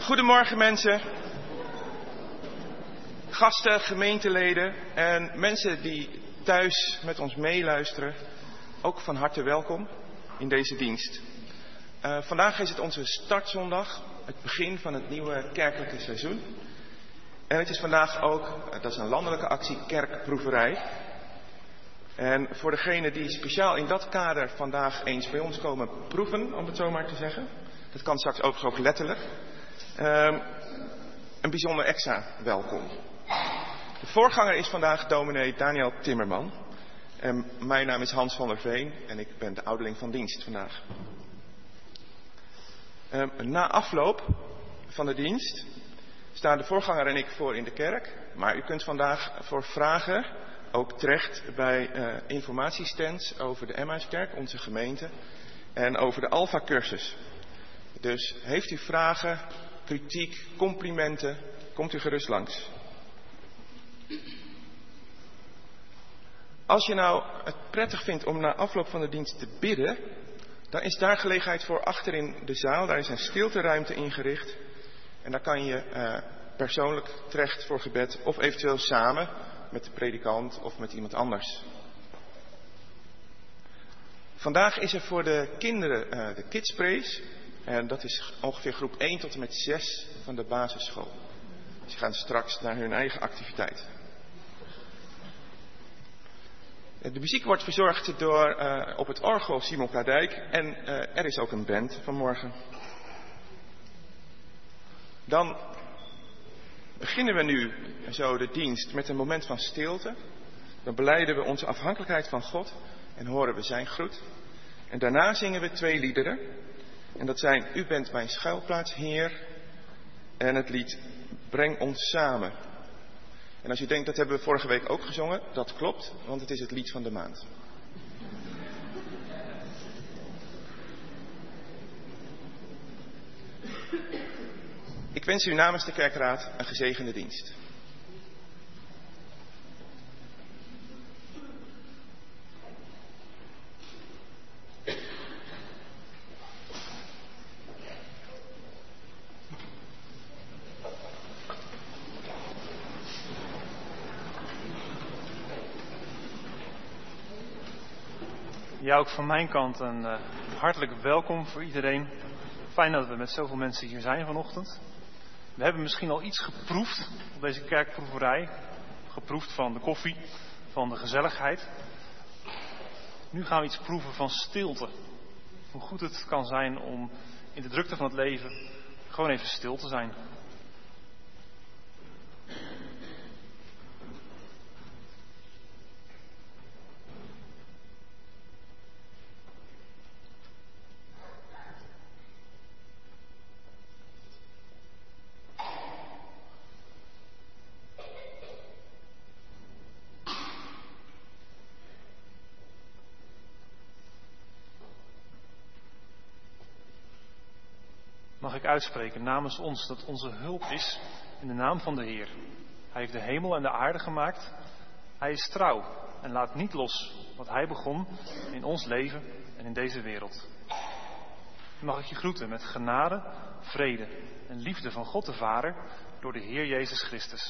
Goedemorgen mensen, gasten, gemeenteleden en mensen die thuis met ons meeluisteren. Ook van harte welkom in deze dienst. Vandaag is het onze startzondag, het begin van het nieuwe kerkelijke seizoen. En het is vandaag ook, dat is een landelijke actie, kerkproeverij. En voor degenen die speciaal in dat kader vandaag eens bij ons komen proeven, om het zo maar te zeggen. Dat kan straks overigens ook letterlijk. Een bijzonder extra welkom. De voorganger is vandaag dominee Daniel Timmerman. En mijn naam is Hans van der Veen en ik ben de ouderling van dienst vandaag. Na afloop van de dienst staan de voorganger en ik voor in de kerk. Maar u kunt vandaag voor vragen ook terecht bij informatiestands over de Emmauskerk, onze gemeente. En over de Alpha-cursus. Dus heeft u vragen, kritiek, complimenten, komt u gerust langs. Als je nou het prettig vindt om na afloop van de dienst te bidden, dan is daar gelegenheid voor achter in de zaal. Daar is een stilteruimte ingericht. En daar kan je persoonlijk terecht voor gebed of eventueel samen met de predikant of met iemand anders. Vandaag is er voor de kinderen de Kids Praise. En dat is ongeveer groep 1 tot en met 6 van de basisschool. Ze gaan straks naar hun eigen activiteit. De muziek wordt verzorgd door op het orgel Simon Kadijk. En er is ook een band vanmorgen. Dan beginnen we nu zo de dienst met een moment van stilte. Dan belijden we onze afhankelijkheid van God en horen we zijn groet. En daarna zingen we 2 liederen. En dat zijn U bent mijn schuilplaats, Heer. En het lied Breng ons samen. En als u denkt, dat hebben we vorige week ook gezongen. Dat klopt, want het is het lied van de maand. Ik wens u namens de kerkraad een gezegende dienst. Ja, ook van mijn kant een hartelijk welkom voor iedereen. Fijn dat we met zoveel mensen hier zijn vanochtend. We hebben misschien al iets geproefd op deze kerkproeverij. Geproefd van de koffie, van de gezelligheid. Nu gaan we iets proeven van stilte. Hoe goed het kan zijn om in de drukte van het leven gewoon even stil te zijn. Mag ik uitspreken namens ons dat onze hulp is in de naam van de Heer. Hij heeft de hemel en de aarde gemaakt. Hij is trouw en laat niet los wat hij begon in ons leven en in deze wereld. Mag ik je groeten met genade, vrede en liefde van God de Vader door de Heer Jezus Christus.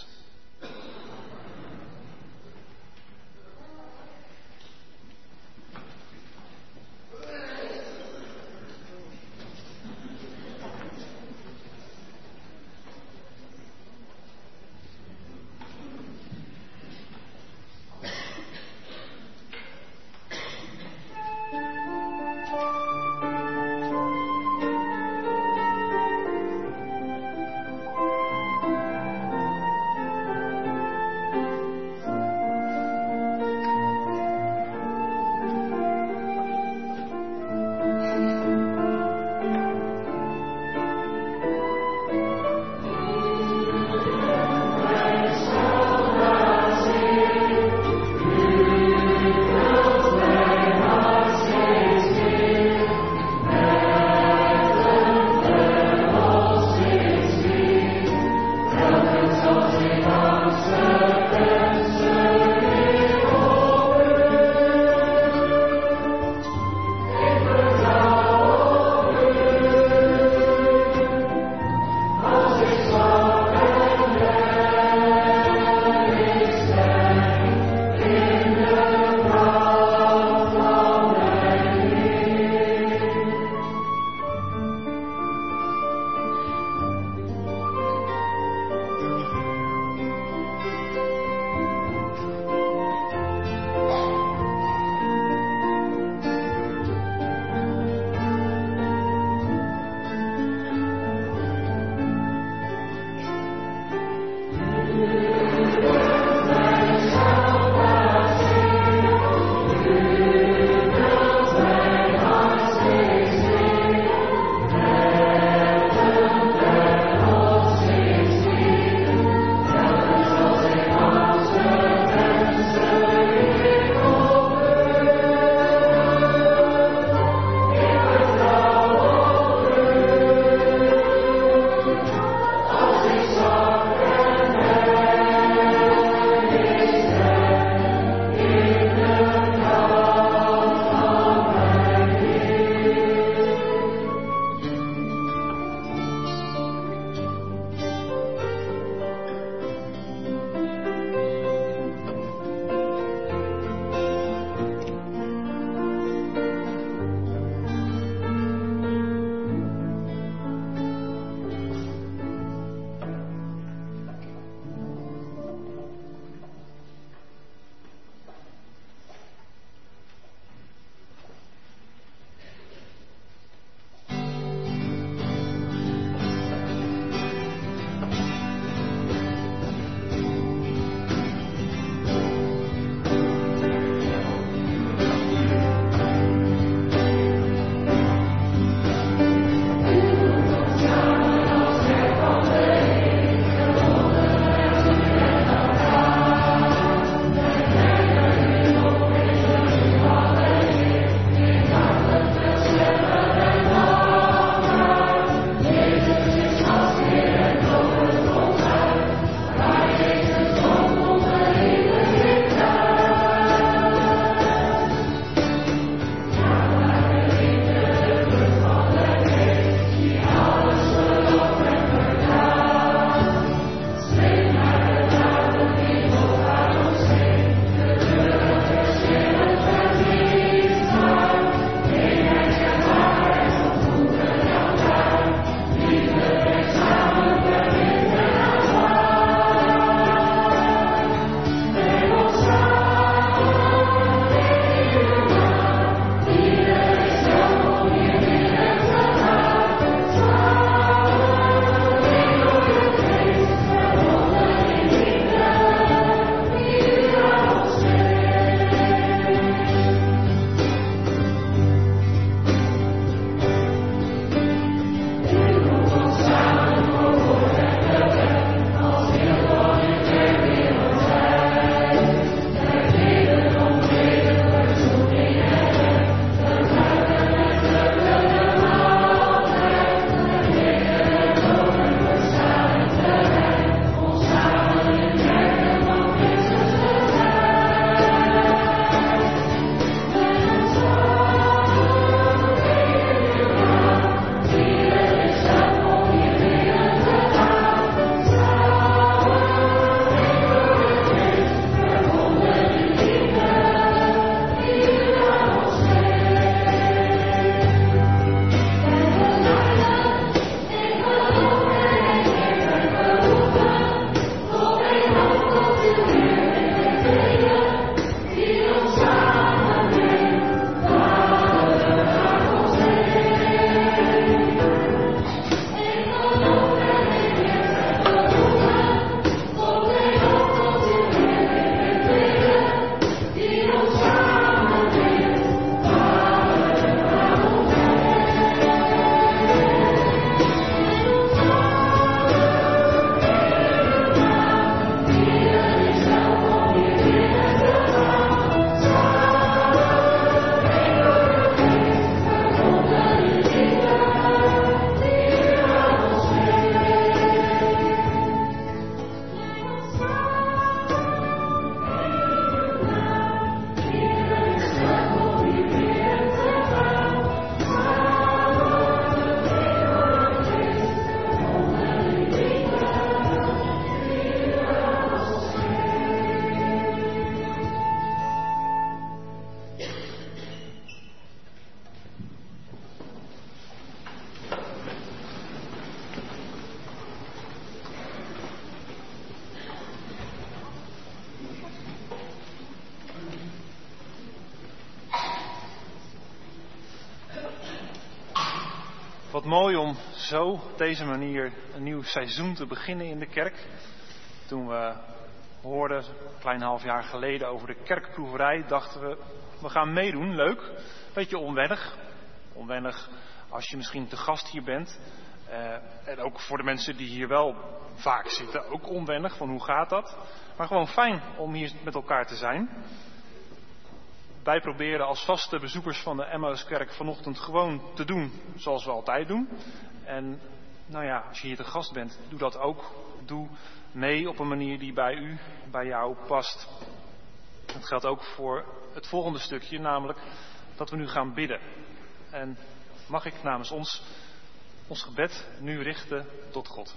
mooi om zo op deze manier een nieuw seizoen te beginnen in de kerk. Toen we hoorden, een klein half jaar geleden, over de kerkproeverij, dachten we gaan meedoen, leuk. Beetje onwennig. Onwennig als je misschien te gast hier bent. En ook voor de mensen die hier wel vaak zitten, ook onwennig, van hoe gaat dat? Maar gewoon fijn om hier met elkaar te zijn. Wij proberen als vaste bezoekers van de Emmauskerk vanochtend gewoon te doen zoals we altijd doen. En nou ja, als je hier te gast bent, doe dat ook. Doe mee op een manier die bij jou past. Dat geldt ook voor het volgende stukje, namelijk dat we nu gaan bidden. En mag ik namens ons gebed nu richten tot God.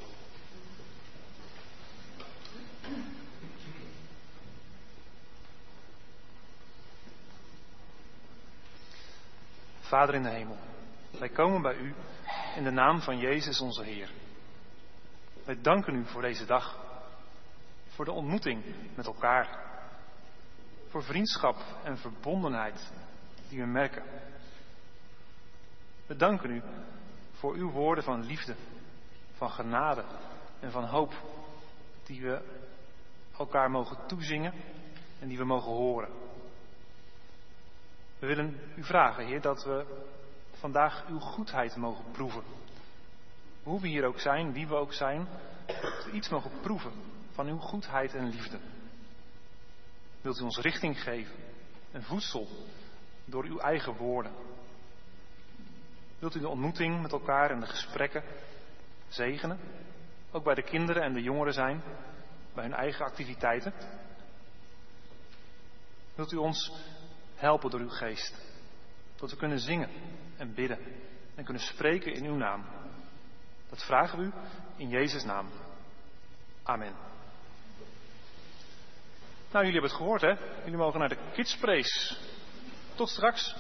Vader in de hemel, wij komen bij u in de naam van Jezus onze Heer. Wij danken u voor deze dag, voor de ontmoeting met elkaar, voor vriendschap en verbondenheid die we merken. We danken u voor uw woorden van liefde, van genade en van hoop, die we elkaar mogen toezingen en die we mogen horen. We willen u vragen, Heer, dat we vandaag uw goedheid mogen proeven. Hoe we hier ook zijn, wie we ook zijn, dat we iets mogen proeven van uw goedheid en liefde. Wilt u ons richting geven en voedsel door uw eigen woorden? Wilt u de ontmoeting met elkaar en de gesprekken zegenen? Ook bij de kinderen en de jongeren zijn, bij hun eigen activiteiten? Wilt u ons helpen door uw geest, dat we kunnen zingen en bidden en kunnen spreken in uw naam? Dat vragen we u in Jezus' naam. Amen. Nou, jullie hebben het gehoord, hè? Jullie mogen naar de Kids Praise. Tot straks.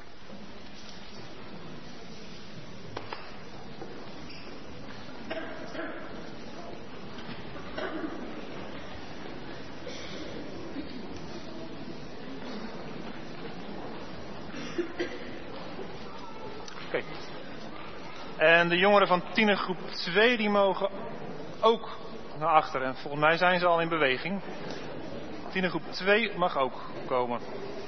Oké. En de jongeren van tienergroep 2 die mogen ook naar achter. En volgens mij zijn ze al in beweging. Tienergroep 2 mag ook komen.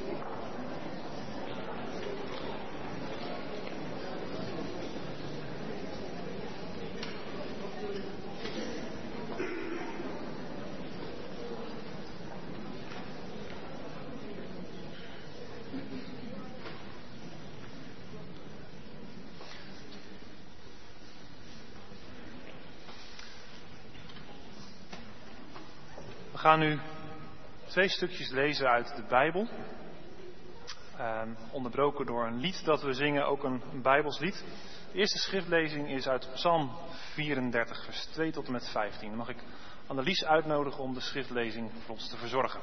We gaan nu 2 stukjes lezen uit de Bijbel. Onderbroken door een lied dat we zingen, ook een Bijbels lied. De eerste schriftlezing is uit Psalm 34, vers 2 tot en met 15. Dan mag ik Annelies uitnodigen om de schriftlezing voor ons te verzorgen.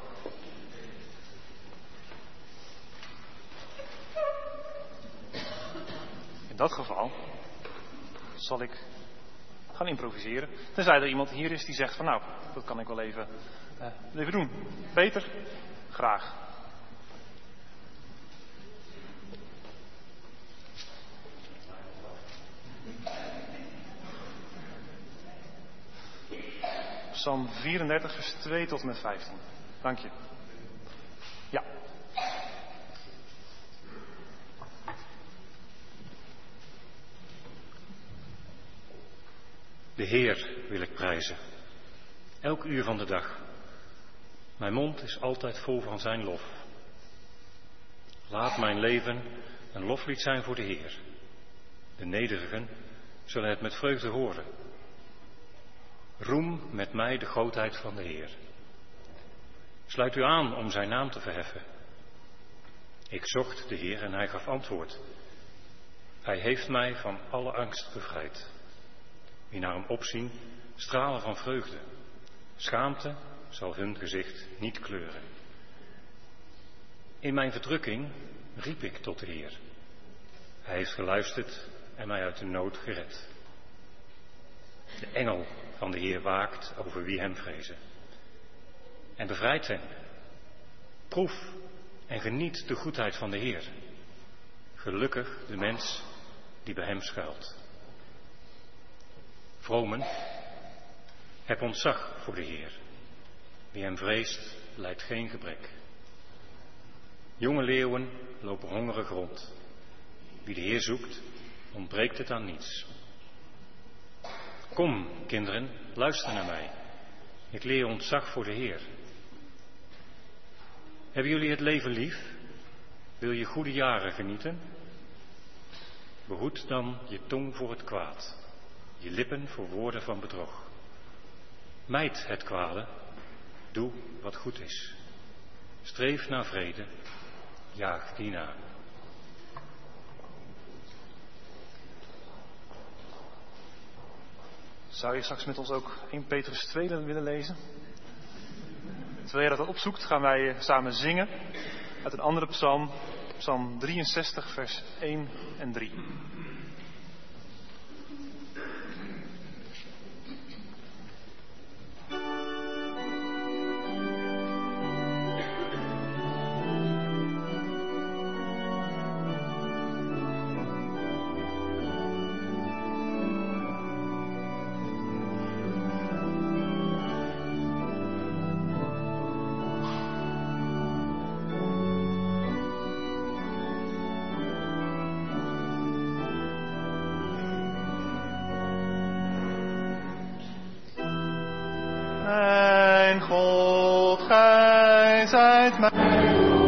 In dat geval zal ik gaan improviseren. Tenzij er iemand hier is die zegt van nou, dat kan ik wel even doen. Peter, graag. Psalm 34, vers 2 tot en met 15. Dank je. Ja. De Heer wil ik prijzen, elk uur van de dag. Mijn mond is altijd vol van zijn lof. Laat mijn leven een loflied zijn voor de Heer. De nederigen zullen het met vreugde horen. Roem met mij de grootheid van de Heer. Sluit u aan om zijn naam te verheffen. Ik zocht de Heer en hij gaf antwoord. Hij heeft mij van alle angst bevrijd. Wie naar hem opzien, stralen van vreugde. Schaamte zal hun gezicht niet kleuren. In mijn verdrukking riep ik tot de Heer. Hij heeft geluisterd en mij uit de nood gered. De engel van de Heer waakt over wie hem vrezen. En bevrijdt hen. Proef en geniet de goedheid van de Heer. Gelukkig de mens die bij hem schuilt. Vromen, heb ontzag voor de Heer. Wie hem vreest, lijdt geen gebrek. Jonge leeuwen lopen hongerig rond. Wie de Heer zoekt, ontbreekt het aan niets. Kom, kinderen, luister naar mij. Ik leer ontzag voor de Heer. Hebben jullie het leven lief? Wil je goede jaren genieten? Behoed dan je tong voor het kwaad, je lippen voor woorden van bedrog. Mijd het kwade, doe wat goed is. Streef naar vrede, jaag die na. Zou je straks met ons ook 1 Petrus 2 willen lezen? Terwijl je dat opzoekt, gaan wij samen zingen uit een andere psalm, psalm 63, vers 1 en 3. Mijn God, gij zijt mijn...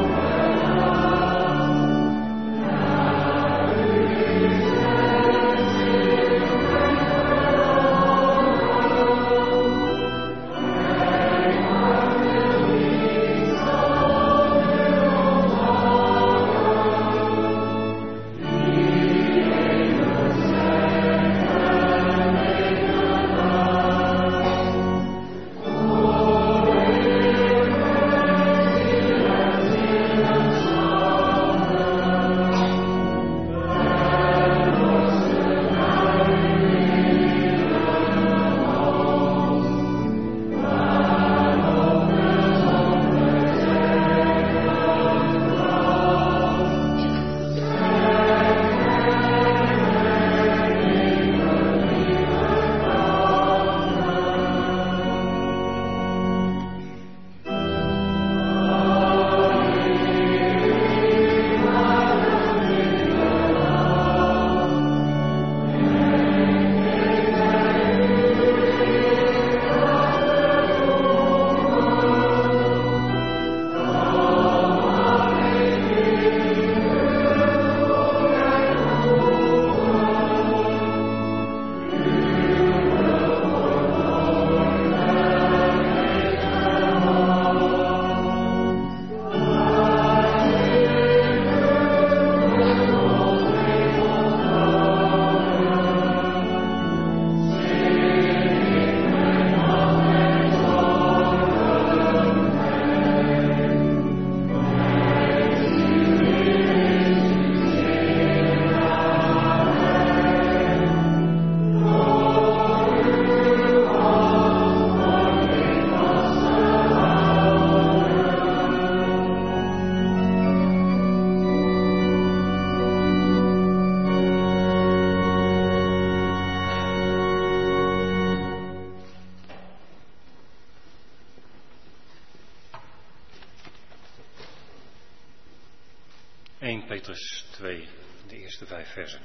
Petrus 2, de eerste 5 versen.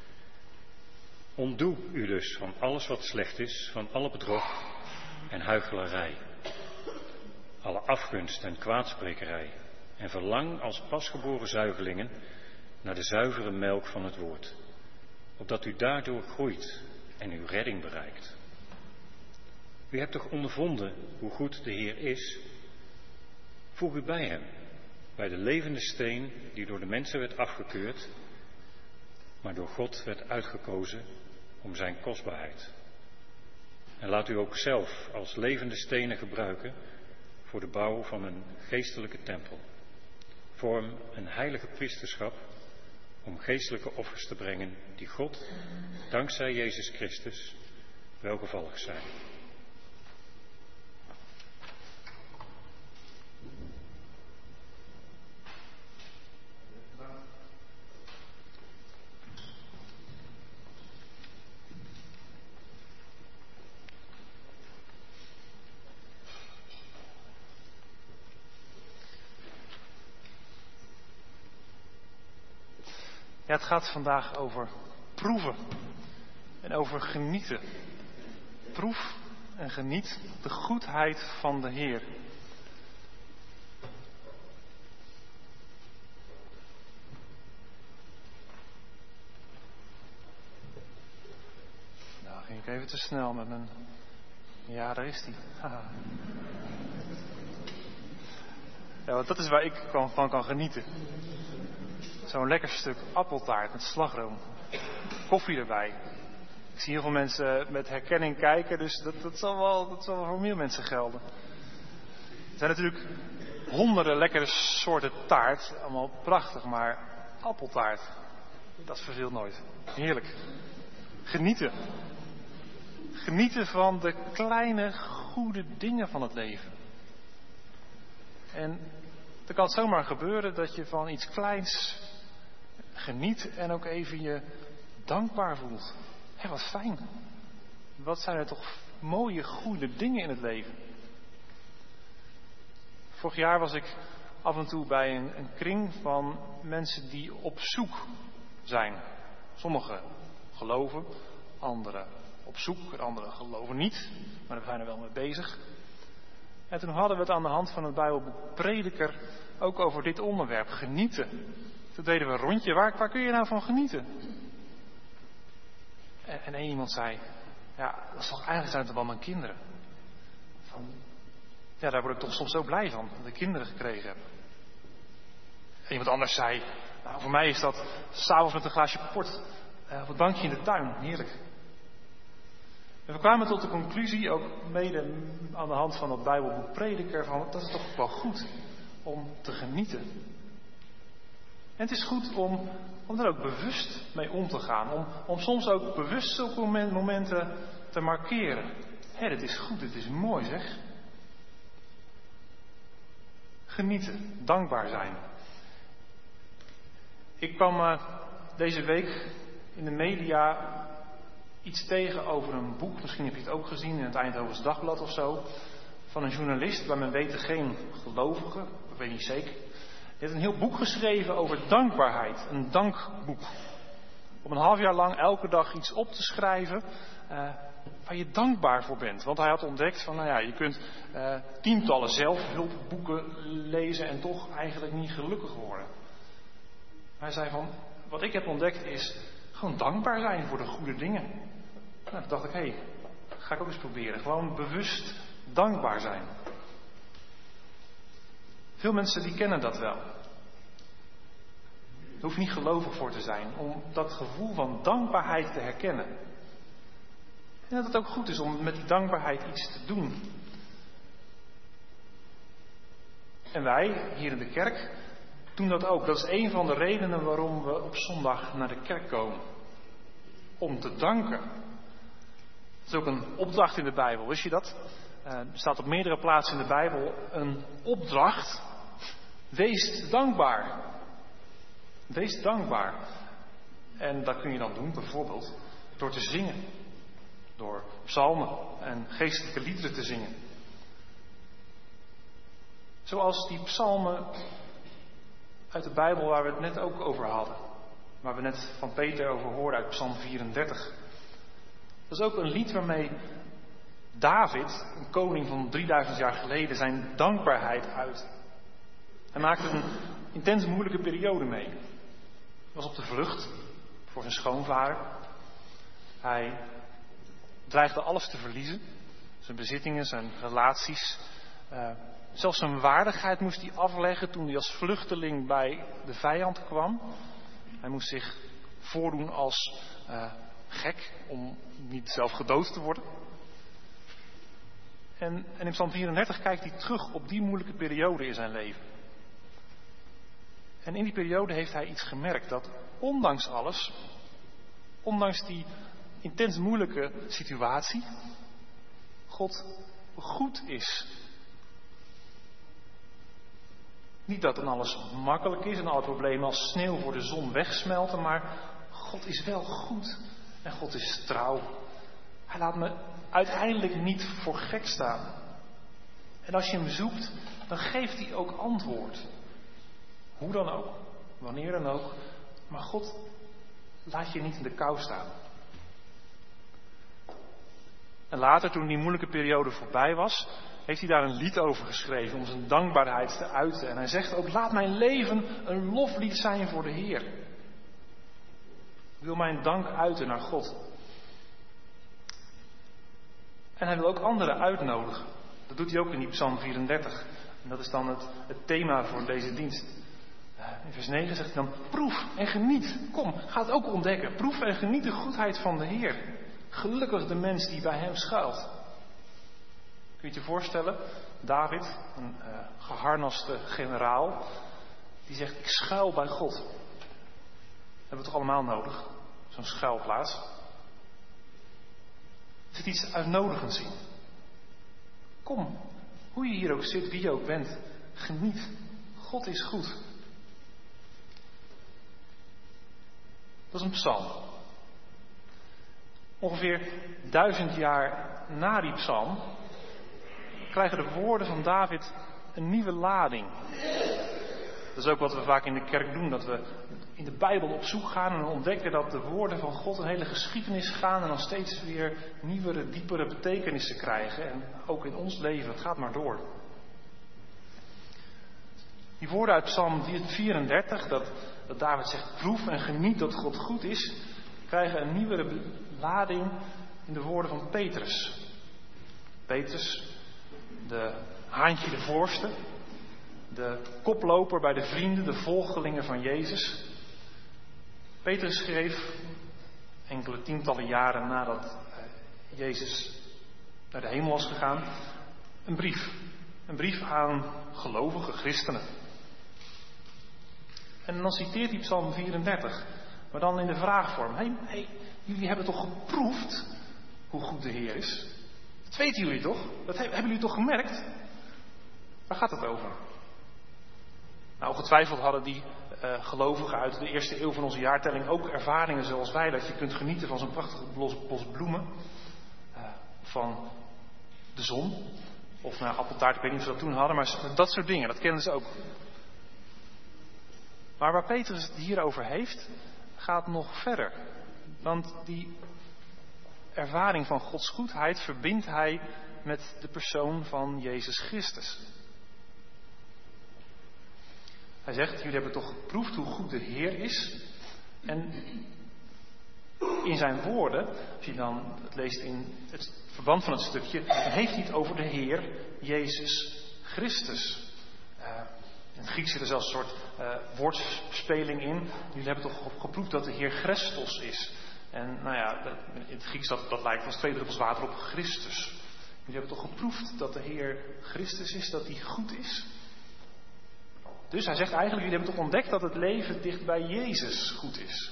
Ontdoe u dus van alles wat slecht is, van alle bedrog en huichelarij, alle afgunst en kwaadsprekerij, en verlang als pasgeboren zuigelingen naar de zuivere melk van het woord, opdat u daardoor groeit en uw redding bereikt. U hebt toch ondervonden hoe goed de Heer is? Voeg u bij hem, bij de levende steen die door de mensen werd afgekeurd, maar door God werd uitgekozen om zijn kostbaarheid. En laat u ook zelf als levende stenen gebruiken voor de bouw van een geestelijke tempel. Vorm een heilige priesterschap om geestelijke offers te brengen die God, dankzij Jezus Christus, welgevallig zijn. het gaat vandaag over proeven en over genieten. Proef en geniet de goedheid van de Heer. Nou, ging ik even te snel met mijn... Ja, daar is die. Ja, want dat is waar ik van kan genieten. Zo'n lekker stuk appeltaart met slagroom. Koffie erbij. Ik zie heel veel mensen met herkenning kijken, dus dat zal wel voor meer mensen gelden. Er zijn natuurlijk honderden lekkere soorten taart. Allemaal prachtig, maar appeltaart, dat verveelt nooit. Heerlijk. Genieten. Genieten van de kleine, goede dingen van het leven. En dan kan het zomaar gebeuren dat je van iets kleins geniet en ook even je dankbaar voelt. Hé, wat fijn. Wat zijn er toch mooie, goede dingen in het leven. Vorig jaar was ik af en toe bij een kring van mensen die op zoek zijn. Sommigen geloven, anderen op zoek, en anderen geloven niet, maar we zijn er wel mee bezig. En toen hadden we het aan de hand van het Bijbelboek Prediker ook over dit onderwerp, genieten. Toen deden we een rondje, waar kun je nou van genieten? En één iemand zei, ja, dat is toch eigenlijk zijn het wel mijn kinderen. Ja, daar word ik toch soms zo blij van, dat ik kinderen gekregen heb. En iemand anders zei, nou, voor mij is dat 's avonds met een glaasje port op het bankje in de tuin, heerlijk. En we kwamen tot de conclusie, ook mede aan de hand van het Bijbelboek Prediker, van dat is toch wel goed om te genieten. En het is goed om er ook bewust mee om te gaan. Om soms ook bewust zulke momenten te markeren. Hé, dit is goed, dit is mooi zeg. Genieten, dankbaar zijn. Ik kwam deze week in de media iets tegen over een boek, misschien heb je het ook gezien in het Eindhovens Dagblad of zo, van een journalist, bij men weten geen gelovige, ik weet niet zeker. Die heeft een heel boek geschreven over dankbaarheid, een dankboek. Om een half jaar lang elke dag iets op te schrijven waar je dankbaar voor bent. Want hij had ontdekt van, nou ja, je kunt tientallen zelfhulpboeken lezen en toch eigenlijk niet gelukkig worden. Hij zei van, wat ik heb ontdekt is gewoon dankbaar zijn voor de goede dingen. Nou, toen dacht ik, hé, ga ik ook eens proberen. Gewoon bewust dankbaar zijn. Veel mensen die kennen dat wel. Er hoeft niet gelovig voor te zijn om dat gevoel van dankbaarheid te herkennen. En dat het ook goed is om met die dankbaarheid iets te doen. En wij, hier in de kerk, doen dat ook. Dat is een van de redenen waarom we op zondag naar de kerk komen. Om te danken. Dat is ook een opdracht in de Bijbel, wist je dat? Er staat op meerdere plaatsen in de Bijbel een opdracht. Wees dankbaar. Wees dankbaar. En dat kun je dan doen bijvoorbeeld door te zingen. Door psalmen en geestelijke liederen te zingen. Zoals die psalmen uit de Bijbel waar we het net ook over hadden. Waar we net van Peter over hoorden uit Psalm 34. Dat is ook een lied waarmee David, een koning van 3000 jaar geleden, zijn dankbaarheid uit. Hij maakte een intens moeilijke periode mee. Hij was op de vlucht voor zijn schoonvader. Hij dreigde alles te verliezen. Zijn bezittingen, zijn relaties. Zelfs zijn waardigheid moest hij afleggen toen hij als vluchteling bij de vijand kwam. Hij moest zich voordoen als gek om niet zelf gedood te worden. En in Psalm 34 kijkt hij terug op die moeilijke periode in zijn leven. En in die periode heeft hij iets gemerkt, dat ondanks alles, ondanks die intens moeilijke situatie, God goed is. Niet dat dan alles makkelijk is en alle problemen als sneeuw voor de zon wegsmelten, maar God is wel goed en God is trouw. Hij laat me uiteindelijk niet voor gek staan. En als je hem zoekt, dan geeft hij ook antwoord. Hoe dan ook, wanneer dan ook. Maar God laat je niet in de kou staan. En later, toen die moeilijke periode voorbij was, heeft hij daar een lied over geschreven om zijn dankbaarheid te uiten. En hij zegt ook, laat mijn leven een loflied zijn voor de Heer. Ik wil mijn dank uiten naar God. En hij wil ook anderen uitnodigen. Dat doet hij ook in die Psalm 34. En dat is dan het thema voor deze dienst. In vers 9 zegt hij dan, proef en geniet. Kom, ga het ook ontdekken. Proef en geniet de goedheid van de Heer. Gelukkig de mens die bij hem schuilt. Kun je je voorstellen? David, een geharnaste generaal, die zegt, ik schuil bij God. Dat hebben we toch allemaal nodig? Zo'n schuilplaats. Er zit iets uitnodigends in. Kom, hoe je hier ook zit, wie je ook bent, geniet. God is goed. Dat is een psalm. Ongeveer 1000 jaar na die psalm krijgen de woorden van David een nieuwe lading. Dat is ook wat we vaak in de kerk doen, dat we in de Bijbel op zoek gaan en ontdekken dat de woorden van God een hele geschiedenis gaan en dan steeds weer nieuwere, diepere betekenissen krijgen. En ook in ons leven, het gaat maar door. Die woorden uit Psalm 34, dat David zegt, proef en geniet dat God goed is, krijgen een nieuwere lading in de woorden van Petrus. Petrus, de haantje de voorste, de koploper bij de vrienden, de volgelingen van Jezus. Petrus schreef enkele tientallen jaren nadat Jezus naar de hemel was gegaan, een brief. Een brief aan gelovige christenen. En dan citeert hij Psalm 34, maar dan in de vraagvorm. Hey, jullie hebben toch geproefd hoe goed de Heer is? Dat weten jullie toch? Dat hebben jullie toch gemerkt? Waar gaat het over? Nou, ongetwijfeld hadden die gelovigen uit de eerste eeuw van onze jaartelling ook ervaringen zoals wij. Dat je kunt genieten van zo'n prachtig bos bloemen. Van de zon. Of appeltaart, ik weet niet of ze dat toen hadden. Maar dat soort dingen, dat kenden ze ook. Maar waar Petrus het hier over heeft, gaat nog verder. Want die ervaring van Gods goedheid verbindt hij met de persoon van Jezus Christus. Hij zegt, jullie hebben toch geproefd hoe goed de Heer is. En in zijn woorden, als je dan het leest in het verband van het stukje, dan heeft hij het over de Heer Jezus Christus. In het Grieks zit er zelfs een soort woordspeling in. Jullie hebben toch geproefd dat de Heer Christos is. En nou ja, in het Grieks dat lijkt als 2 druppels water op Christus. Jullie hebben toch geproefd dat de Heer Christus is, dat hij goed is. Dus hij zegt eigenlijk, jullie hebben toch ontdekt dat het leven dicht bij Jezus goed is.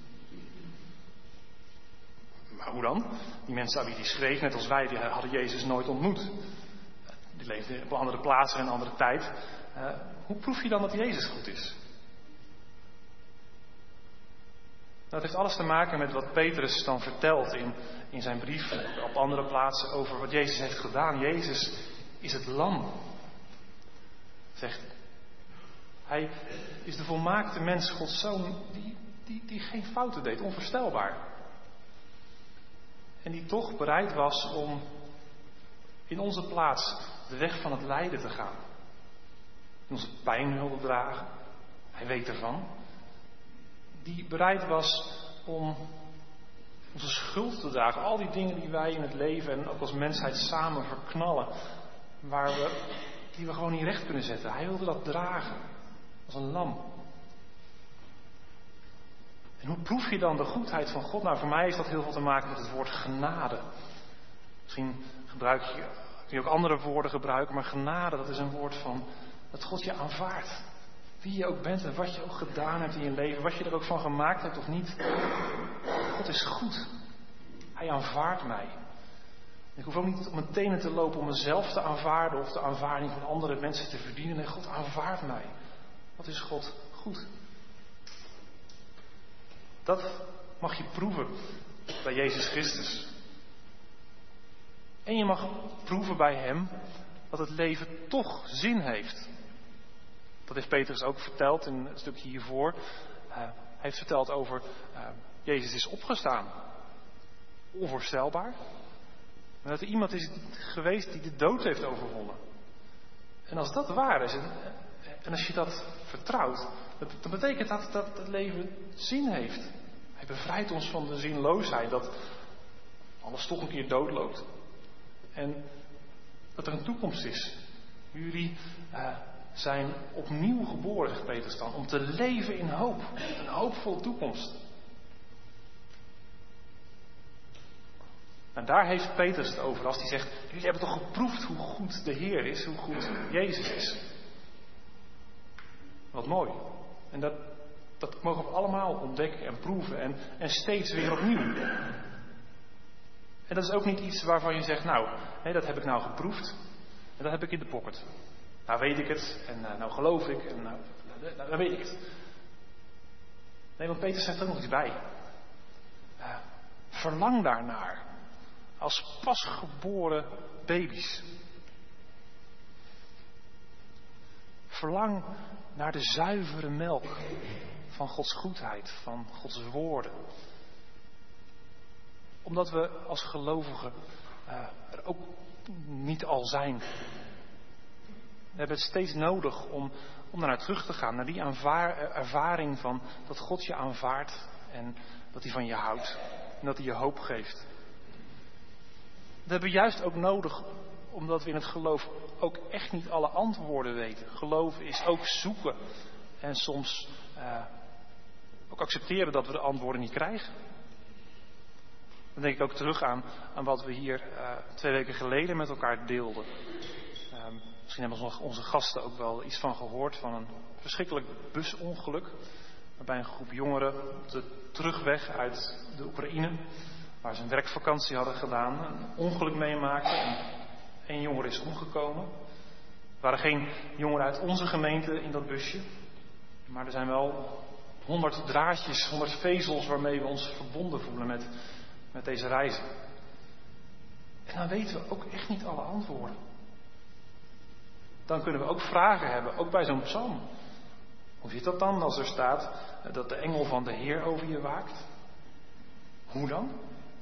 Maar hoe dan? Die mensen aan wie hij schreef, net als wij, die hadden Jezus nooit ontmoet. Die leefden op andere plaatsen en een andere tijd. Hoe proef je dan dat Jezus goed is? Dat heeft alles te maken met wat Petrus dan vertelt in zijn brief op andere plaatsen over wat Jezus heeft gedaan. Jezus is het lam. Zegt, hij is de volmaakte mens, Gods zoon, die geen fouten deed, onvoorstelbaar. En die toch bereid was om in onze plaats de weg van het lijden te gaan. Onze pijn wilde dragen. Hij weet ervan. Die bereid was om onze schuld te dragen. Al die dingen die wij in het leven en ook als mensheid samen verknallen. Die we gewoon niet recht kunnen zetten. Hij wilde dat dragen. Als een lam. En hoe proef je dan de goedheid van God? Nou, voor mij heeft dat heel veel te maken met het woord genade. Misschien kun je ook andere woorden gebruiken. Maar genade, dat is een woord van dat God je aanvaardt. Wie je ook bent en wat je ook gedaan hebt in je leven. Wat je er ook van gemaakt hebt of niet. God is goed. Hij aanvaardt mij. Ik hoef ook niet op mijn tenen te lopen om mezelf te aanvaarden. Of de aanvaarding van andere mensen te verdienen. Nee, God aanvaardt mij. Wat is God goed. Dat mag je proeven bij Jezus Christus. En je mag proeven bij Hem dat het leven toch zin heeft. Dat heeft Petrus ook verteld in het stukje hiervoor. Hij heeft verteld over Jezus is opgestaan. Onvoorstelbaar. Maar dat er iemand is geweest die de dood heeft overwonnen. En als dat waar is, en als je dat vertrouwt, dan betekent dat dat het leven zin heeft. Hij bevrijdt ons van de zinloosheid, dat alles toch een keer doodloopt. En dat er een toekomst is. Jullie zijn opnieuw geboren, zegt Petrus dan, om te leven in hoop. Een hoopvolle toekomst. En daar heeft Petrus het over als hij zegt, jullie hebben toch geproefd hoe goed de Heer is, hoe goed Jezus is. Wat mooi. En dat mogen we allemaal ontdekken en proeven en steeds weer opnieuw. En dat is ook niet iets waarvan je zegt, nou, dat heb ik nou geproefd en dat heb ik in de pocket. Nou weet ik het en nou geloof ik en nou weet ik het. Nee, want Petrus zegt er ook nog iets bij. Verlang daarnaar. Als pasgeboren baby's. Verlang naar de zuivere melk van Gods goedheid, van Gods woorden. Omdat we als gelovigen er ook niet al zijn. We hebben het steeds nodig om daarnaar terug te gaan. Naar die ervaring van dat God je aanvaardt en dat hij van je houdt. En dat hij je hoop geeft. Dat hebben we juist ook nodig omdat we in het geloof ook echt niet alle antwoorden weten. Geloven is ook zoeken. En soms ook accepteren dat we de antwoorden niet krijgen. Dan denk ik ook terug aan wat we hier 2 weken geleden met elkaar deelden. Misschien hebben onze gasten ook wel iets van gehoord van een verschrikkelijk busongeluk. Waarbij een groep jongeren op de terugweg uit de Oekraïne, waar ze een werkvakantie hadden gedaan, een ongeluk meemaakten en 1 jongere is omgekomen. Er waren geen jongeren uit onze gemeente in dat busje, maar er zijn wel 100 draadjes, 100 vezels waarmee we ons verbonden voelen met deze reizen. En dan weten we ook echt niet alle antwoorden. Dan kunnen we ook vragen hebben, ook bij zo'n psalm. Hoe zit dat dan als er staat dat de engel van de Heer over je waakt? Hoe dan?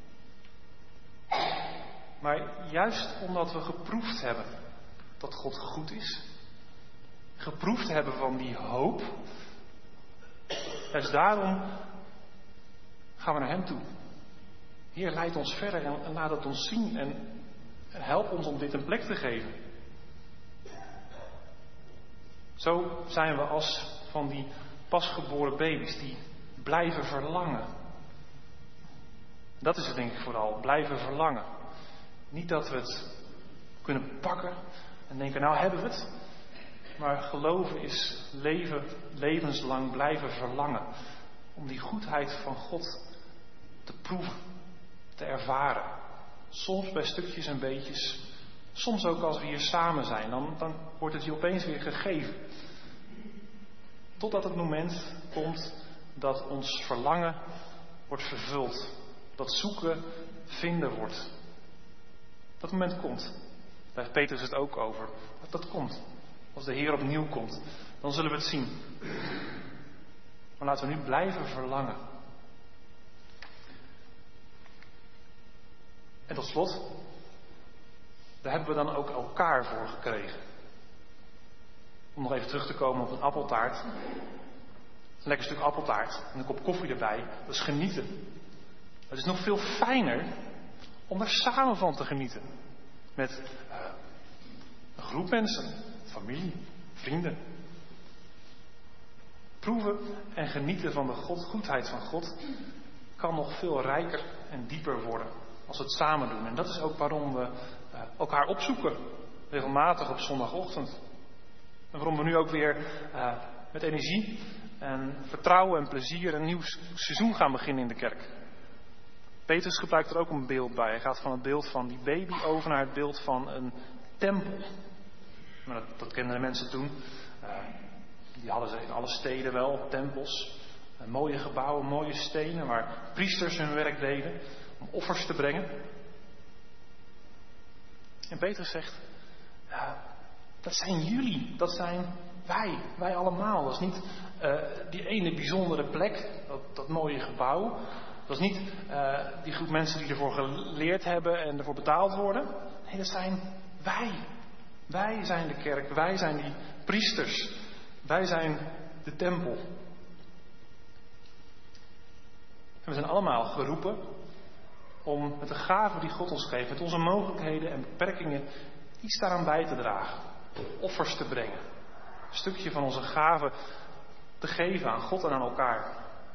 Maar juist omdat we geproefd hebben dat God goed is, geproefd hebben van die hoop, juist daarom gaan we naar Hem toe. Heer, leid ons verder en laat het ons zien en help ons om dit een plek te geven. Zo zijn we als van die pasgeboren baby's die blijven verlangen. Dat is het denk ik vooral, blijven verlangen. Niet dat we het kunnen pakken en denken, nou hebben we het. Maar geloven is levenslang blijven verlangen. Om die goedheid van God te proeven, te ervaren. Soms bij stukjes en beetjes. Soms ook als we hier samen zijn, dan wordt het je opeens weer gegeven. Totdat het moment komt dat ons verlangen wordt vervuld. Dat zoeken vinden wordt. Dat moment komt. Daar heeft Petrus het ook over. Dat komt. Als de Heer opnieuw komt, dan zullen we het zien. Maar laten we nu blijven verlangen. En tot slot, daar hebben we dan ook elkaar voor gekregen. Om nog even terug te komen op een appeltaart. Een lekker stuk appeltaart en een kop koffie erbij. Dat is genieten. Het is nog veel fijner om er samen van te genieten. Met een groep mensen, familie, vrienden. Proeven en genieten van de goedheid van God kan nog veel rijker en dieper worden als we het samen doen. En dat is ook waarom we elkaar opzoeken, regelmatig op zondagochtend. En waarom we nu ook weer met energie en vertrouwen en plezier een nieuw seizoen gaan beginnen in de kerk. Petrus gebruikt er ook een beeld bij. Hij gaat van het beeld van die baby over naar het beeld van een tempel. Maar dat kenden de mensen toen. Die hadden ze in alle steden wel, tempels. Mooie gebouwen, mooie stenen waar priesters hun werk deden om offers te brengen. En Petrus zegt, dat zijn jullie, dat zijn wij allemaal. Dat is niet die ene bijzondere plek, dat mooie gebouw. Dat is niet die groep mensen die ervoor geleerd hebben en ervoor betaald worden. Nee, dat zijn wij. Wij zijn de kerk, wij zijn die priesters. Wij zijn de tempel. En we zijn allemaal geroepen om met de gaven die God ons geeft, met onze mogelijkheden en beperkingen, iets daaraan bij te dragen. Offers te brengen. Een stukje van onze gaven te geven aan God en aan elkaar.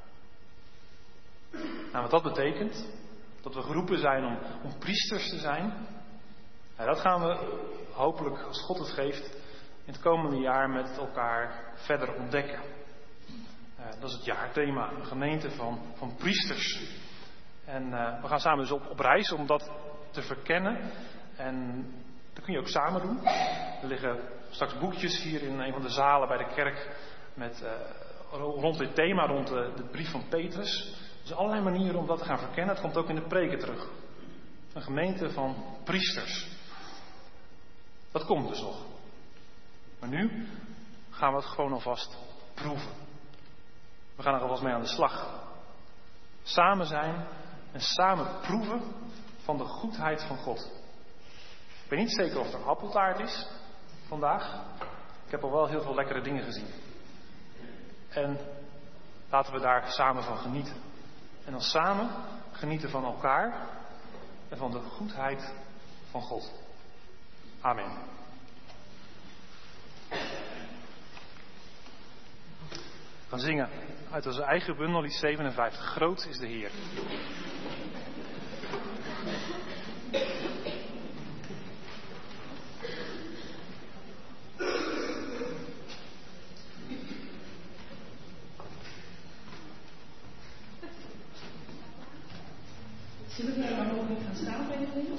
Nou, wat dat betekent, dat we geroepen zijn om priesters te zijn, nou, dat gaan we hopelijk, als God het geeft, in het komende jaar met elkaar verder ontdekken. Dat is het jaarthema, een gemeente van priesters. En we gaan samen dus op reis om dat te verkennen. En dat kun je ook samen doen. Er liggen straks boekjes hier in een van de zalen bij de kerk met rond dit thema, rond de brief van Petrus. Er zijn allerlei manieren om dat te gaan verkennen. Het komt ook in de preken terug. Een gemeente van priesters. Dat komt dus nog. Maar nu gaan we het gewoon alvast proeven. We gaan er alvast mee aan de slag. Samen zijn en samen proeven van de goedheid van God. Ik weet niet zeker of er appeltaart is vandaag. Ik heb al wel heel veel lekkere dingen gezien. En laten we daar samen van genieten. En dan samen genieten van elkaar en van de goedheid van God. Amen. We gaan zingen uit onze eigen bundel, lied 57. Groot is de Heer. Zullen we daar nog niet gaan staan bij de dingen?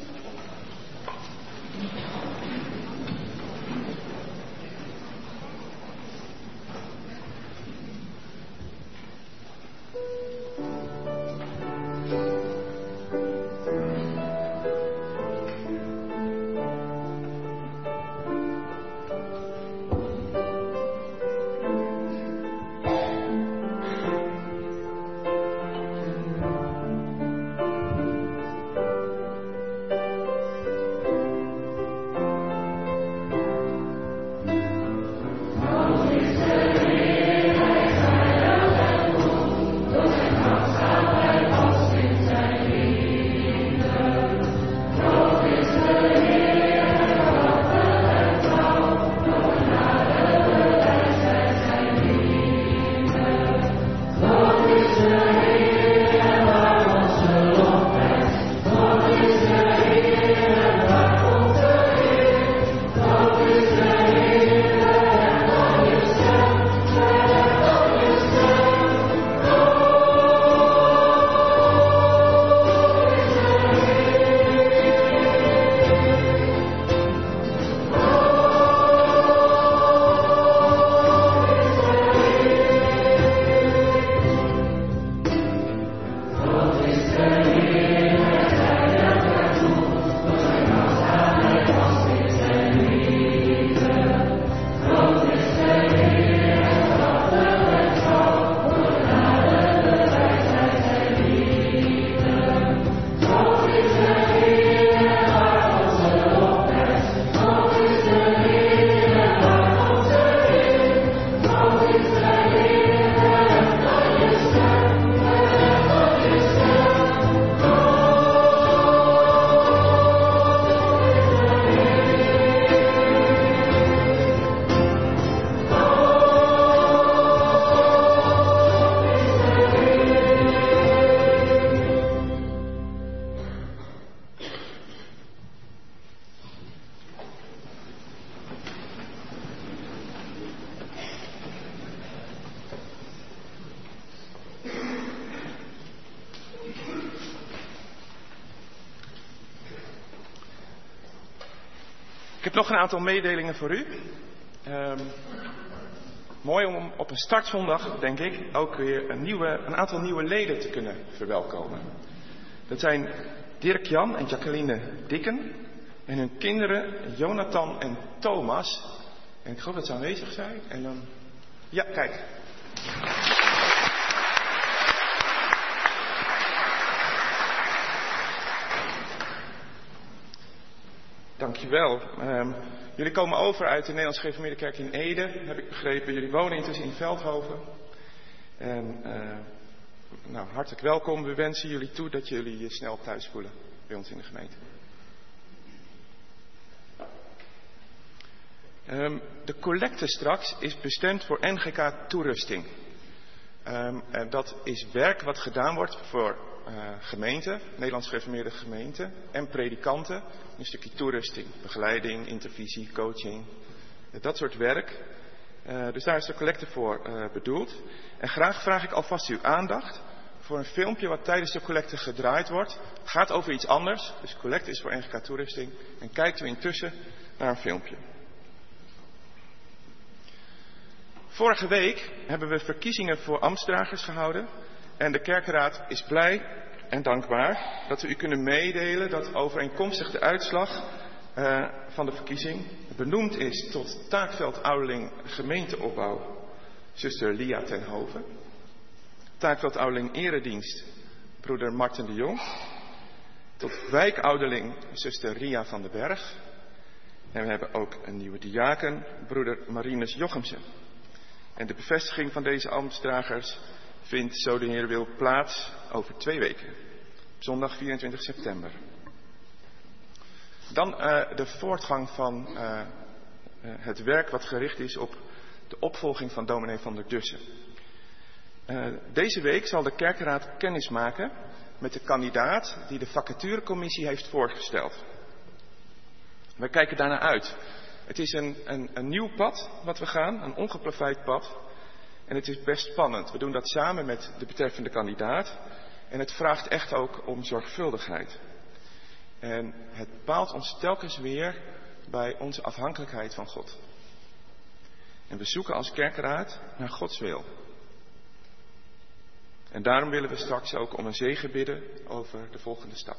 Ik heb nog een aantal mededelingen voor u. Mooi om op een startzondag, denk ik, ook weer een aantal nieuwe leden te kunnen verwelkomen. Dat zijn Dirk-Jan en Jacqueline Dikken en hun kinderen Jonathan en Thomas. En ik geloof dat ze aanwezig zijn. En dan... Ja, kijk. Dankjewel. Jullie komen over uit de Nederlands Gereformeerde Kerk in Ede, heb ik begrepen. Jullie wonen intussen in Veldhoven. En hartelijk welkom. We wensen jullie toe dat jullie je snel thuis voelen bij ons in de gemeente. De collecte straks is bestemd voor NGK Toerusting. En dat is werk wat gedaan wordt voor gemeenten, Nederlands Gereformeerde gemeenten en predikanten. Een stukje toerusting, begeleiding, intervisie, coaching, dat soort werk. Dus daar is de collecte voor bedoeld. En graag vraag ik alvast uw aandacht voor een filmpje wat tijdens de collecte gedraaid wordt. Het gaat over iets anders, dus collecte is voor NGK Toerusting. En kijkt u intussen naar een filmpje. Vorige week hebben we verkiezingen voor ambtsdragers gehouden. En de kerkenraad is blij en dankbaar dat we u kunnen meedelen dat overeenkomstig de uitslag van de verkiezing benoemd is tot taakveldouderling gemeenteopbouw zuster Lia ten Hove. Taakveldouderling eredienst broeder Marten de Jong. Tot wijkouderling zuster Ria van den Berg. En we hebben ook een nieuwe diaken, broeder Marinus Jochemsen. En de bevestiging van deze ambtsdragers vindt, zo de Heer wil, plaats over 2 weken. Op zondag 24 september. Dan de voortgang van het werk wat gericht is op de opvolging van dominee van der Dussen. Deze week zal de kerkenraad kennis maken met de kandidaat die de vacaturecommissie heeft voorgesteld. Wij kijken daarnaar uit. Het is een nieuw pad wat we gaan, een ongeplaveid pad. En het is best spannend. We doen dat samen met de betreffende kandidaat. En het vraagt echt ook om zorgvuldigheid. En het bepaalt ons telkens weer bij onze afhankelijkheid van God. En we zoeken als kerkenraad naar Gods wil. En daarom willen we straks ook om een zegen bidden over de volgende stap.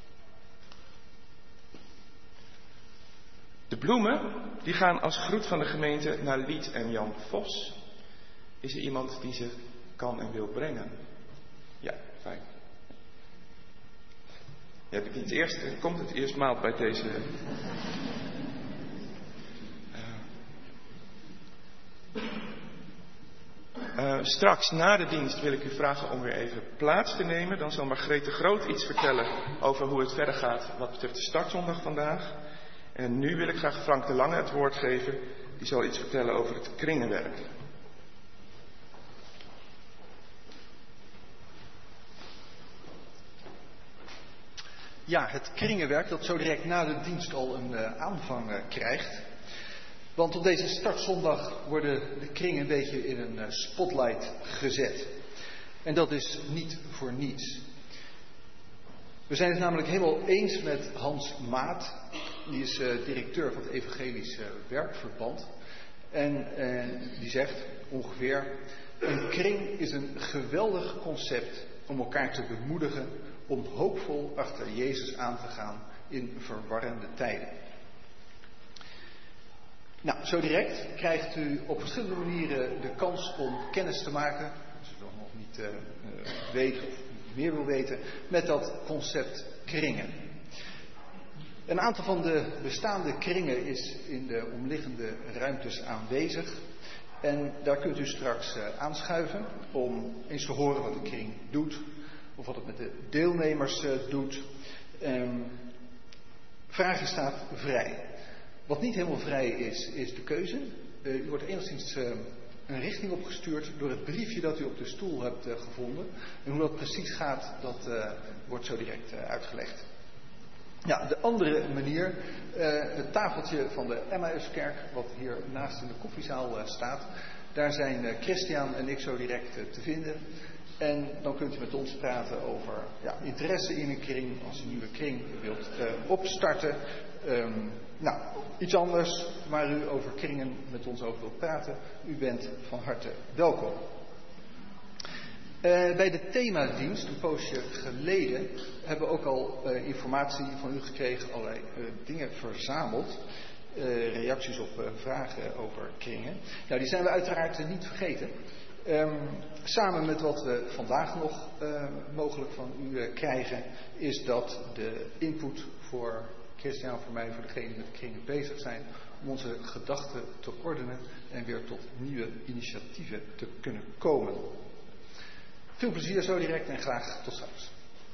De bloemen die gaan als groet van de gemeente naar Liet en Jan Vos. Is er iemand die ze kan en wil brengen? Ja, fijn. Ja, komt het eerst maal bij deze. Straks na de dienst wil ik u vragen om weer even plaats te nemen. Dan zal Margrethe Groot iets vertellen over hoe het verder gaat wat betreft de startzondag vandaag. En nu wil ik graag Frank de Lange het woord geven. Die zal iets vertellen over het kringenwerk. Ja, het kringenwerk dat zo direct na de dienst al een aanvang krijgt. Want op deze startzondag worden de kringen een beetje in een spotlight gezet. En dat is niet voor niets. We zijn het namelijk helemaal eens met Hans Maat. Die is directeur van het Evangelisch Werkverband. En die zegt ongeveer: een kring is een geweldig concept om elkaar te bemoedigen om hoopvol achter Jezus aan te gaan in verwarrende tijden. Nou, zo direct krijgt u op verschillende manieren de kans om kennis te maken, als u dat nog niet weet of meer wil weten, met dat concept kringen. Een aantal van de bestaande kringen is in de omliggende ruimtes aanwezig. En daar kunt u straks aanschuiven om eens te horen wat de kring doet. Of wat het met de deelnemers doet. Vragen staat vrij. Wat niet helemaal vrij is de keuze. U wordt enigszins een richting opgestuurd door het briefje dat u op de stoel hebt gevonden. En hoe dat precies gaat, dat wordt zo direct uitgelegd. Ja, de andere manier, het tafeltje van de Emmauskerk, wat hier naast in de koffiezaal staat. Daar zijn Christian en ik zo direct te vinden. En dan kunt u met ons praten over interesse in een kring, als u een nieuwe kring wilt opstarten. Iets anders waar u over kringen met ons over wilt praten. U bent van harte welkom. Bij de themadienst, een poosje geleden, hebben we ook al informatie van u gekregen, allerlei dingen verzameld. Reacties op vragen over kringen. Nou, die zijn we uiteraard niet vergeten. Samen met wat we vandaag nog mogelijk van u krijgen, is dat de input voor Christian, voor mij, voor degenen die met de kringen bezig zijn, om onze gedachten te ordenen en weer tot nieuwe initiatieven te kunnen komen. Veel plezier zo direct en graag tot straks.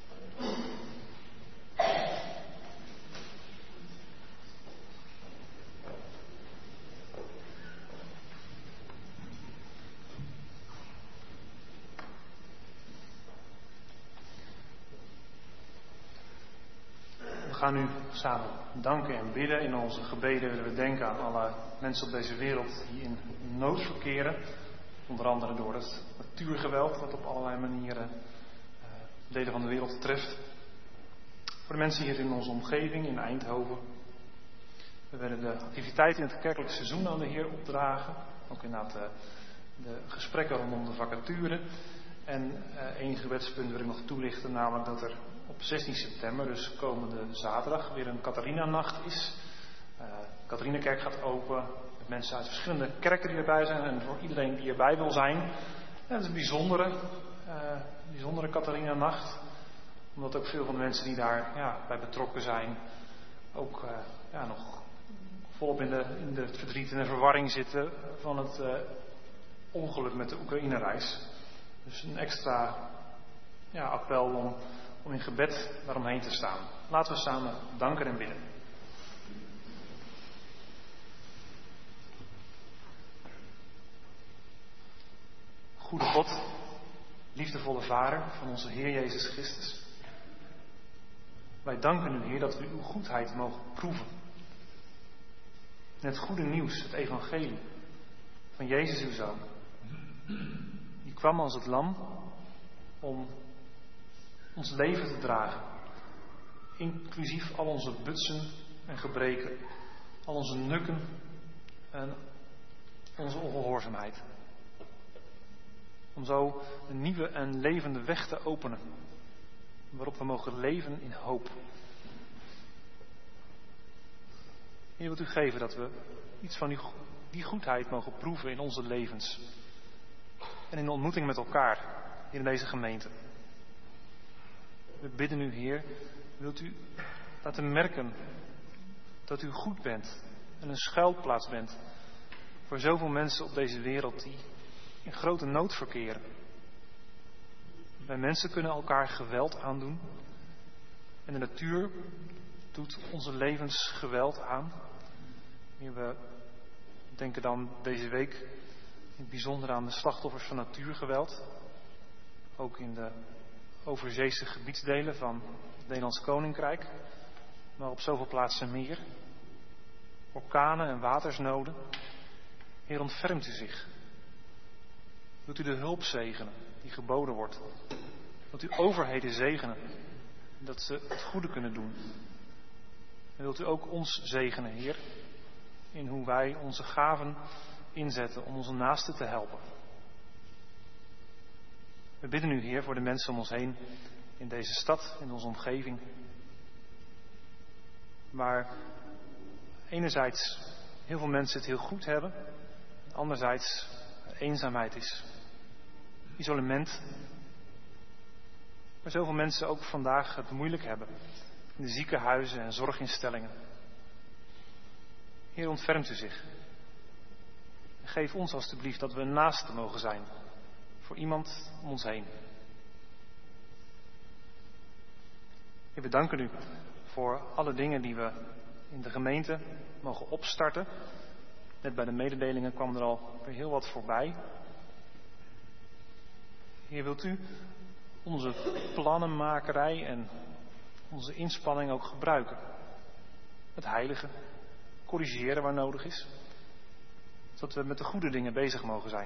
We gaan nu samen danken en bidden. In onze gebeden willen we denken aan alle mensen op deze wereld die in nood verkeren. Onder andere door het natuurgeweld dat op allerlei manieren delen van de wereld treft. Voor de mensen hier in onze omgeving, in Eindhoven. We willen de activiteiten in het kerkelijk seizoen aan de Heer opdragen. Ook inderdaad de gesprekken rondom de vacature. En één gebedspunt wil ik nog toelichten, namelijk dat er op 16 september, dus komende zaterdag, weer een Catharina-nacht is. De Catharina-kerk gaat open met mensen uit verschillende kerken die erbij zijn en voor iedereen die erbij wil zijn. Ja, het is een bijzondere Catharina-nacht, omdat ook veel van de mensen die daar bij betrokken zijn ook nog volop in de verdriet en de verwarring zitten van het ongeluk met de Oekraïne-reis. Dus een extra appel om in gebed daaromheen te staan. Laten we samen danken en bidden. Goede God, liefdevolle Vader van onze Heer Jezus Christus. Wij danken u, Heer, dat we uw goedheid mogen proeven. En het goede nieuws, het evangelie van Jezus uw Zoon. Die kwam als het lam om ons leven te dragen. Inclusief al onze butsen en gebreken. Al onze nukken en onze ongehoorzaamheid. Om zo een nieuwe en levende weg te openen. Waarop we mogen leven in hoop. Heer, wilt u geven dat we iets van die goedheid mogen proeven in onze levens. En in de ontmoeting met elkaar hier in deze gemeente. We bidden u, Heer, wilt u laten merken dat u goed bent en een schuilplaats bent voor zoveel mensen op deze wereld die in grote nood verkeren. Wij mensen kunnen elkaar geweld aandoen en de natuur doet onze levens geweld aan. Heer, we denken dan deze week in het bijzonder aan de slachtoffers van natuurgeweld. Ook in de overzeese gebiedsdelen van het Nederlands Koninkrijk. Maar op zoveel plaatsen meer. Orkanen en watersnoden. Heer, ontfermt u zich. Wilt u de hulp zegenen die geboden wordt. Wilt u overheden zegenen. Dat ze het goede kunnen doen. En wilt u ook ons zegenen, Heer. In hoe wij onze gaven inzetten om onze naasten te helpen. We bidden u, Heer, voor de mensen om ons heen in deze stad, in onze omgeving. Waar enerzijds heel veel mensen het heel goed hebben, anderzijds eenzaamheid is, isolement. Maar zoveel mensen ook vandaag het moeilijk hebben in de ziekenhuizen en zorginstellingen. Heer, ontfermt u zich. Geef ons alstublieft dat we een naaste mogen zijn voor iemand om ons heen. Heer, we danken u voor alle dingen die we in de gemeente mogen opstarten. Net bij de mededelingen kwam er al weer heel wat voorbij. Heer, wilt u onze plannenmakerij en onze inspanning ook gebruiken? Het heilige, corrigeren waar nodig is. Zodat we met de goede dingen bezig mogen zijn.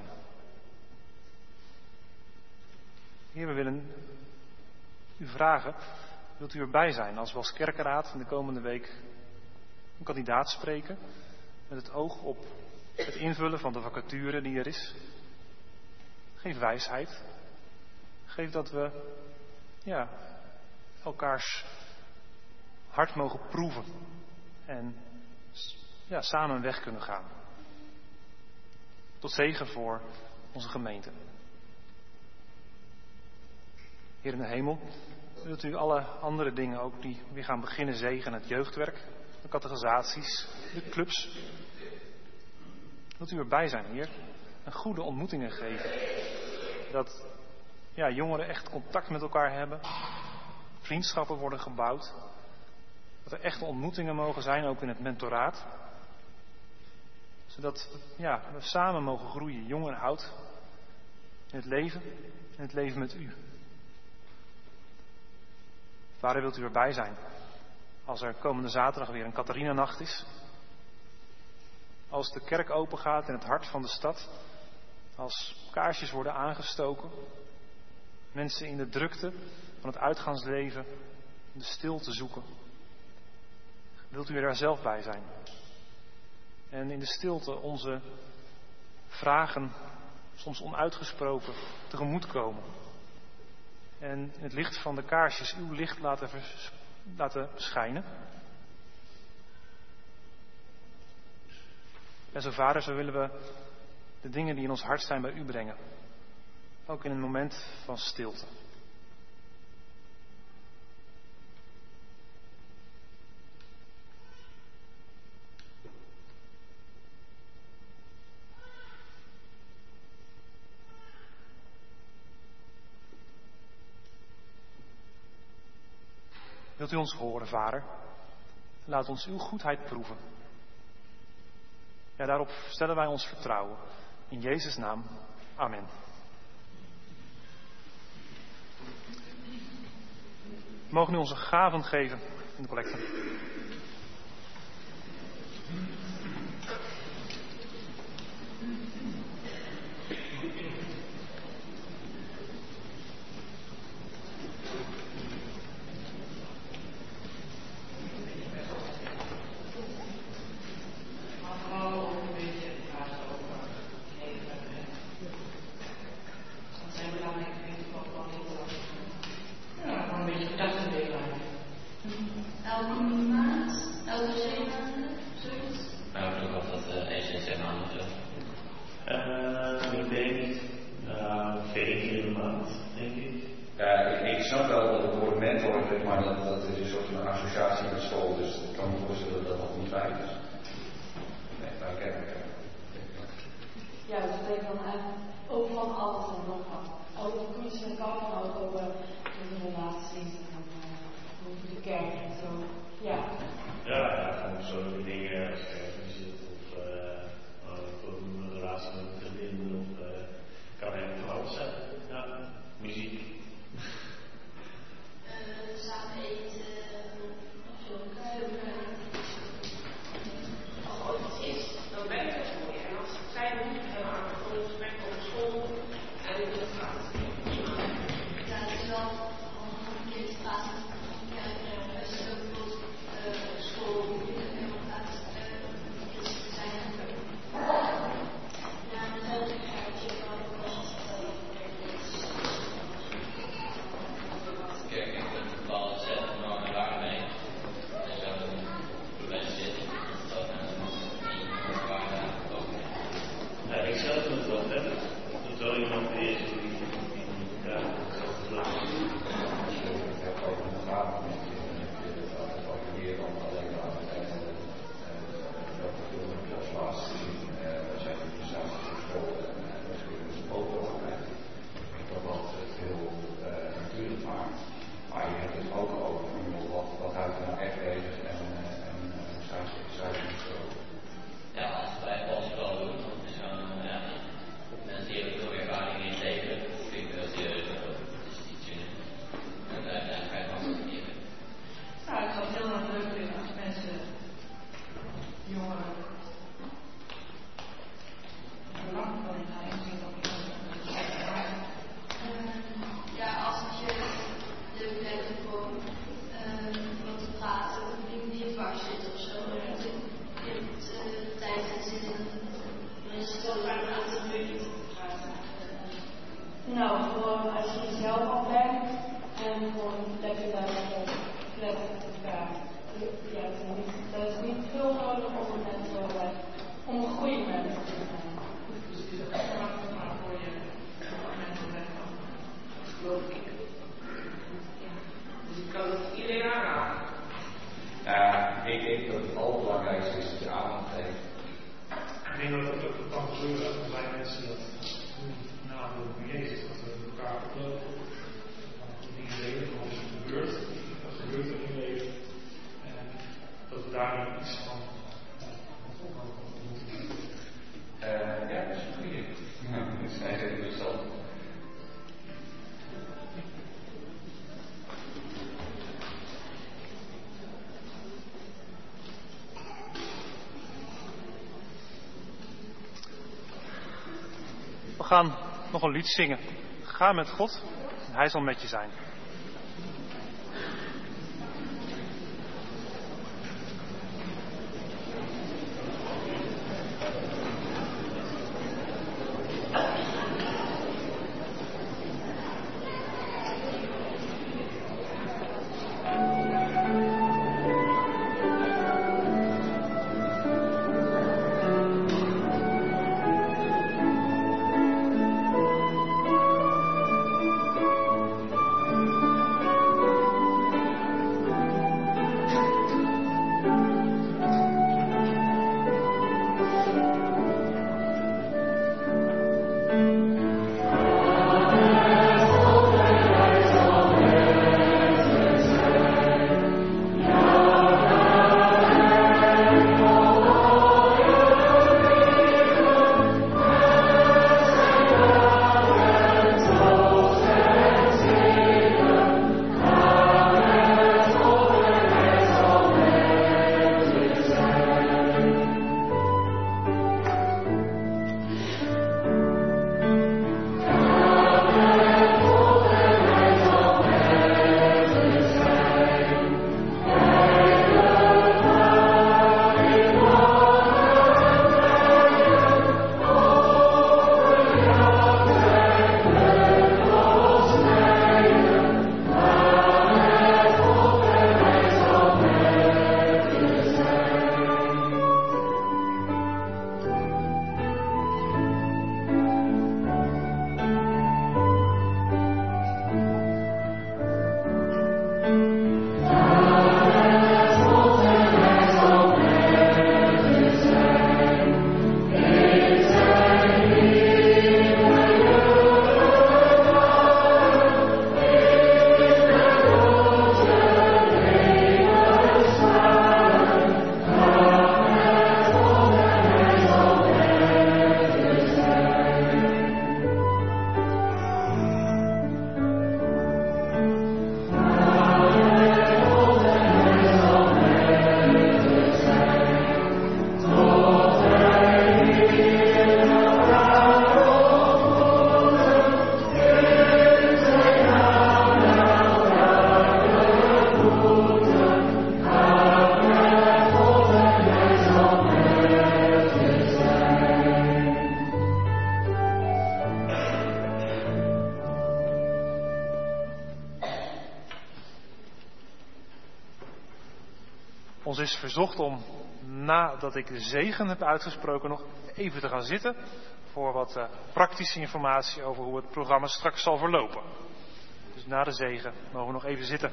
Heer, we willen u vragen, wilt u erbij zijn als we als kerkenraad in de komende week een kandidaat spreken met het oog op het invullen van de vacature die er is. Geef wijsheid. Geef dat we elkaars hart mogen proeven en samen weg kunnen gaan. Tot zegen voor onze gemeente. Heer in de hemel, wilt u alle andere dingen ook die weer gaan beginnen zegenen, het jeugdwerk, de catechisaties, de clubs. Wilt u erbij zijn, Heer? En goede ontmoetingen geven. Dat jongeren echt contact met elkaar hebben. Vriendschappen worden gebouwd. Dat er echte ontmoetingen mogen zijn, ook in het mentoraat. Zodat we samen mogen groeien, jong en oud. In het leven met u. Vader, wilt u erbij zijn? Als er komende zaterdag weer een Catharina-nacht is. Als de kerk open gaat in het hart van de stad. Als kaarsjes worden aangestoken. Mensen in de drukte van het uitgaansleven de stilte zoeken. Wilt u er daar zelf bij zijn? En in de stilte onze vragen, soms onuitgesproken, tegemoetkomen. En in het licht van de kaarsjes uw licht laten schijnen. En zo Vader, zo willen we de dingen die in ons hart zijn bij u brengen. Ook in een moment van stilte. Wilt u ons horen, Vader? Laat ons uw goedheid proeven. Ja, daarop stellen wij ons vertrouwen. In Jezus' naam. Amen. We mogen nu onze gaven geven in de collecte. Ja, als wij ons wel doen, want het is zo'n mensen die hebben veel ervaring in het leven. gaan nog een lied zingen. Ga met God en hij zal met je zijn. Ons is verzocht om, nadat ik de zegen heb uitgesproken, nog even te gaan zitten voor wat praktische informatie over hoe het programma straks zal verlopen. Dus na de zegen mogen we nog even zitten.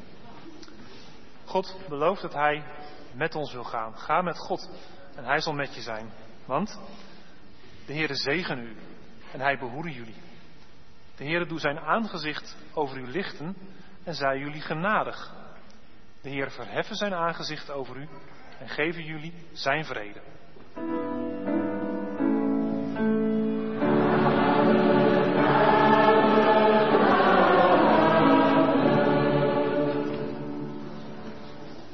God belooft dat hij met ons wil gaan. Ga met God en hij zal met je zijn. Want de Heere zegen u en hij behoede jullie. De Heere doet zijn aangezicht over u lichten en zij jullie genadig. De Heer verheffen zijn aangezicht over u en geven jullie zijn vrede.